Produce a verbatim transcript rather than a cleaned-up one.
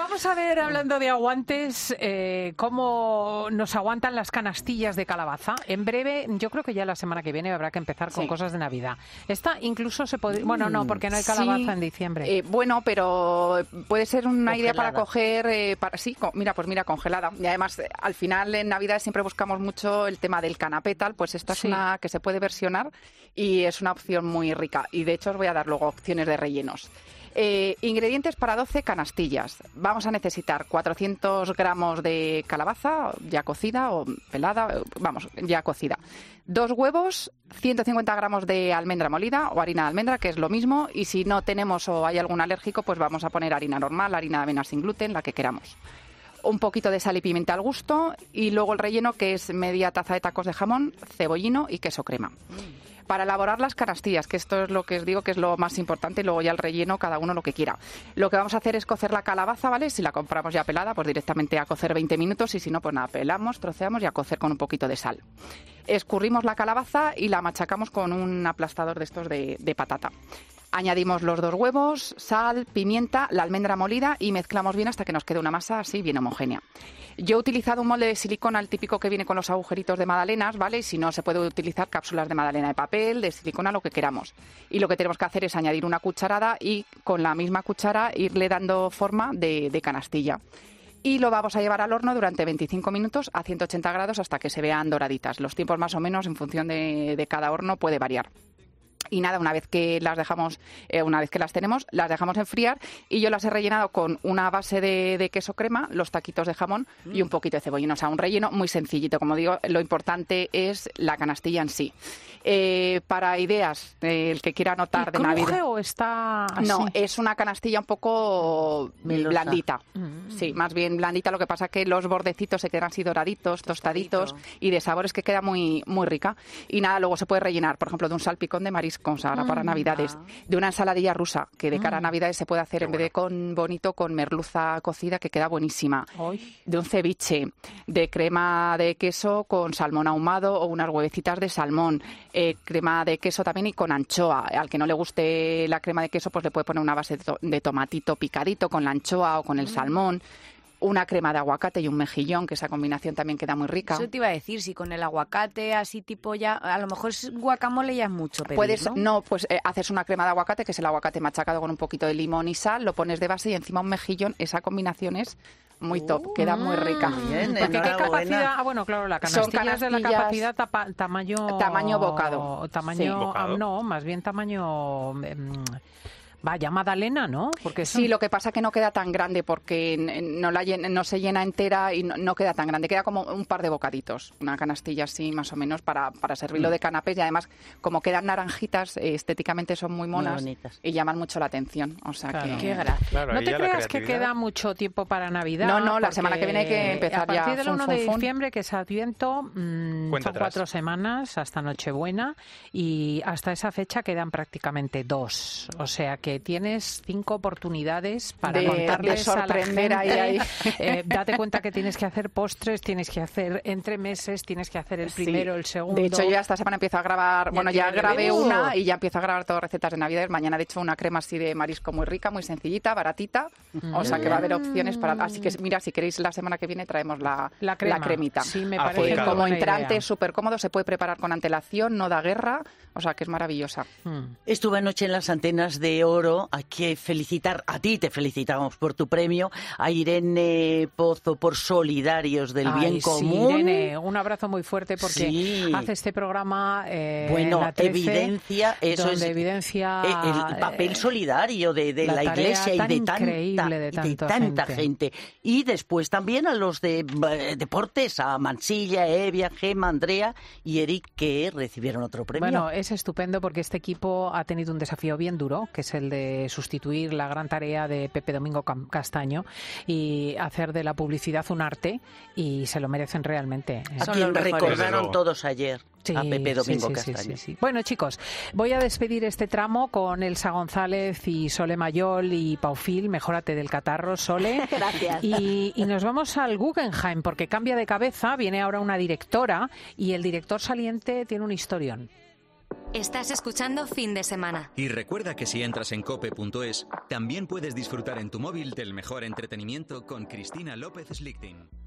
Vamos a ver, hablando de aguantes, eh, cómo nos aguantan las canastillas de calabaza. En breve, yo creo que ya la semana que viene habrá que empezar con sí. cosas de Navidad. Esta incluso se puede... Bueno, no, porque no hay calabaza sí. en diciembre. Eh, bueno, pero puede ser una congelada. idea para coger... Eh, para, sí, con, mira, pues mira, congelada. Y además, al final, en Navidad siempre buscamos mucho el tema del canapé tal. Pues esta sí. es una que se puede versionar y es una opción muy rica. Y de hecho os voy a dar luego opciones de rellenos. Eh, ingredientes para doce canastillas. Vamos a necesitar cuatrocientos gramos de calabaza ya cocida o pelada, vamos, ya cocida. Dos huevos, ciento cincuenta gramos de almendra molida o harina de almendra, que es lo mismo. Y si no tenemos o hay algún alérgico, pues vamos a poner harina normal, harina de avena sin gluten, la que queramos. Un poquito de sal y pimienta al gusto y luego el relleno, que es media taza de tacos de jamón, cebollino y queso crema. Para elaborar las canastillas, que esto es lo que os digo que es lo más importante, y luego ya el relleno, cada uno lo que quiera. Lo que vamos a hacer es cocer la calabaza, ¿vale? Si la compramos ya pelada, pues directamente a cocer veinte minutos y si no, pues nada, pelamos, troceamos y a cocer con un poquito de sal. Escurrimos la calabaza y la machacamos con un aplastador de estos de, de patata. Añadimos los dos huevos, sal, pimienta, la almendra molida y mezclamos bien hasta que nos quede una masa así bien homogénea. Yo he utilizado un molde de silicona, el típico que viene con los agujeritos de magdalenas, ¿vale? Y si no, se puede utilizar cápsulas de magdalena de papel, de silicona, lo que queramos. Y lo que tenemos que hacer es añadir una cucharada y con la misma cuchara irle dando forma de, de canastilla. Y lo vamos a llevar al horno durante veinticinco minutos a ciento ochenta grados hasta que se vean doraditas. Los tiempos más o menos en función de, de cada horno puede variar. Y nada, una vez que las dejamos, eh, una vez que las tenemos, las dejamos enfriar y yo las he rellenado con una base de, de queso crema, los taquitos de jamón mm. y un poquito de cebollino. O sea, un relleno muy sencillito. Como digo, lo importante es la canastilla en sí. Eh, para ideas, eh, el que quiera anotar de Navidad. ¿Cruje o está así? No, es una canastilla un poco Melosa. blandita. Mm. Sí, más bien blandita. Lo que pasa es que los bordecitos se quedan así doraditos, tostaditos Tostadito. y de sabores que queda muy, muy rica. Y nada, luego se puede rellenar, por ejemplo, de un salpicón de marisco. Ahora para Navidades, ah. de una ensaladilla rusa, que de cara a Navidades se puede hacer, Qué en bueno. vez de con bonito, con merluza cocida, que queda buenísima. Ay. De un ceviche, de crema de queso con salmón ahumado o unas huevecitas de salmón, eh, crema de queso también y con anchoa. Al que no le guste la crema de queso, pues le puede poner una base de, to- de tomatito picadito con la anchoa o con el mm. salmón. Una crema de aguacate y un mejillón, que esa combinación también queda muy rica. Eso te iba a decir, si con el aguacate así tipo ya, a lo mejor es guacamole ya es mucho pedir, Puedes, ¿no? no, pues eh, haces una crema de aguacate, que es el aguacate machacado con un poquito de limón y sal, lo pones de base y encima un mejillón, esa combinación es muy top, uh, queda muy rica. Bien, porque qué capacidad, ah, bueno, claro, la canastilla es de la capacidad tapa, tamaño... Tamaño bocado. Tamaño, sí. ¿Bocado? Ah, no, más bien tamaño... Um, Vaya magdalena, ¿no? Porque sí, son... lo que pasa es que no queda tan grande porque no, la llena, no se llena entera y no, no queda tan grande. Queda como un par de bocaditos, una canastilla así más o menos para, para servirlo mm. de canapés. Y además, como quedan naranjitas, eh, estéticamente son muy monas muy y llaman mucho la atención. O sea claro. que... Qué gracia. Claro, no te creas que queda mucho tiempo para Navidad. No, no, la semana que viene hay que empezar ya. A partir del uno fun, de fun, diciembre, que es Adviento, mmm, son atrás. cuatro semanas hasta Nochebuena y hasta esa fecha quedan prácticamente dos. O sea que tienes cinco oportunidades para de, contarles de sorprender a la gente. Ahí, ahí. Eh, date cuenta que tienes que hacer postres, tienes que hacer entremeses, tienes que hacer el primero, sí. el segundo. De hecho, yo ya esta semana empiezo a grabar, ya bueno, ya grabé uh. una y ya empiezo a grabar todas recetas de Navidad. Mañana, de hecho, una crema así de marisco muy rica, muy sencillita, baratita. Mm. O sea que va a haber opciones para... Así que, mira, si queréis, la semana que viene traemos la, la, crema. la cremita. Sí, me parece Pues, como entrante idea. es súper cómodo, se puede preparar con antelación, no da guerra. O sea que es maravillosa. Mm. Estuve anoche en las Antenas de Oro. Hay que felicitar a ti, te felicitamos por tu premio, a Irene Pozo por Solidarios del Ay, Bien sí, Común. Irene, un abrazo muy fuerte porque sí. hace este programa eh, bueno, en la trece, evidencia, eso es evidencia el, el papel solidario de, de la, la Iglesia y de tanta, de, de tanta gente. gente. Y después también a los de eh, deportes, a Mansilla, Evia, Gemma, Andrea y Eric, que recibieron otro premio. Bueno, es estupendo porque este equipo ha tenido un desafío bien duro, que es el de sustituir la gran tarea de Pepe Domingo Castaño y hacer de la publicidad un arte, y se lo merecen realmente. A quien recordaron todos ayer. Sí, a Pepe Domingo sí, sí, Castaño. Sí, sí, sí. Bueno, chicos, voy a despedir este tramo con Elsa González y Sole Mayol y Paufil. Mejórate del catarro, Sole. Gracias. Y, y nos vamos al Guggenheim, porque cambia de cabeza, viene ahora una directora y el director saliente tiene un historión. Estás escuchando Fin de Semana. Y recuerda que si entras en cope punto es, también puedes disfrutar en tu móvil del mejor entretenimiento con Cristina López Slichting.